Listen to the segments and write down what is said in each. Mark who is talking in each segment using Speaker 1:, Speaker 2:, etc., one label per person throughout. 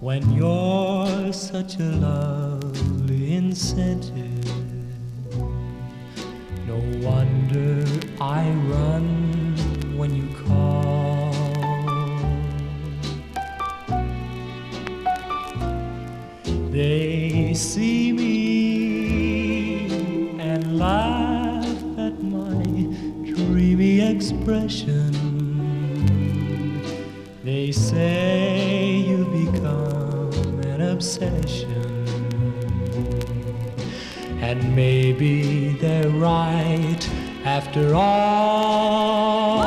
Speaker 1: when you're such a lovely incentive. No wonder I run when you call. They see me and laugh at my dreamy expression. They say you've become an obsession, and maybe they're right after all.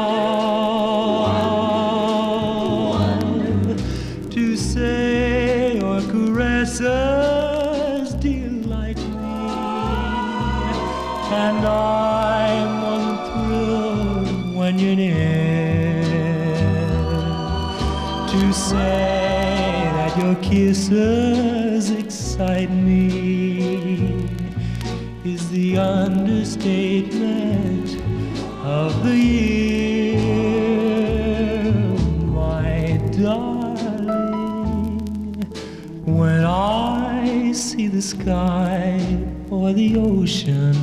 Speaker 1: To say or caress us delight me, and I'm one thrill when you're near. To say that your kisses excite me is the understatement of the year, my darling. When I see the sky or the ocean,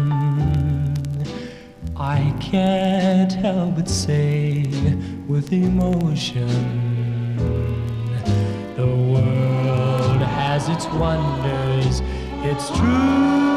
Speaker 1: I can't help but say with emotion, the world has its wonders, it's true.